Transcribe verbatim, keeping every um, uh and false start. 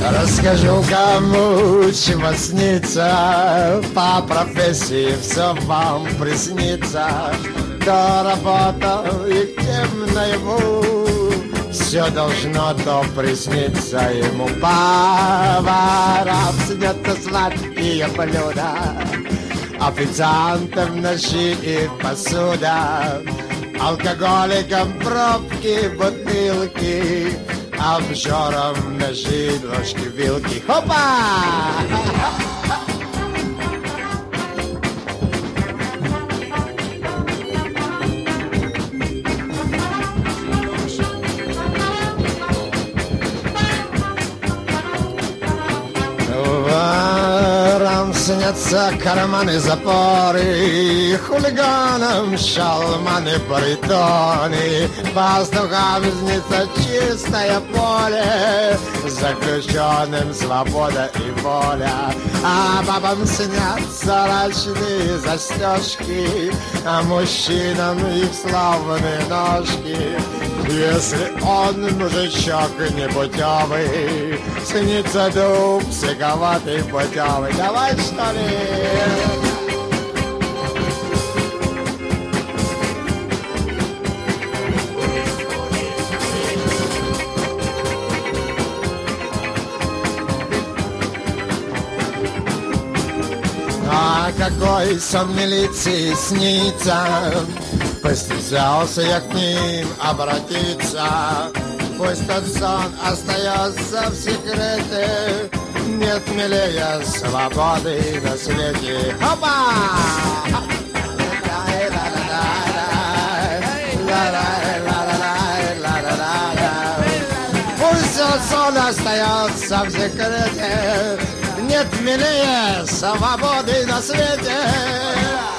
Расскажу, кому чего снится, по профессии все вам приснится. Кто работал и кем наяву, все должно то присниться ему. Поварам снятся сладкие блюда, официантам ножи и посуда, алкоголикам пробки, бутылки, обжорам ножи, ложки, вилки. Хопа! Ворам снятся карманы, запоры, хулиганам шалманы, баритоны, пастухам снится чистое поле, заключенным свобода и воля. А бабам снятся рачные застежки, а мужчинам их славные ножки. Если он мужичок непутевый, снится дуб сиговатый путевый. Давай, что ли? А какой сон милиции снится, постеснялся я к ним обратиться. Пусть тот сон остается в секрете, нет милее свободы на свете. Хопа! Пусть тот сон остается в секрете, нет милее свободы на свете.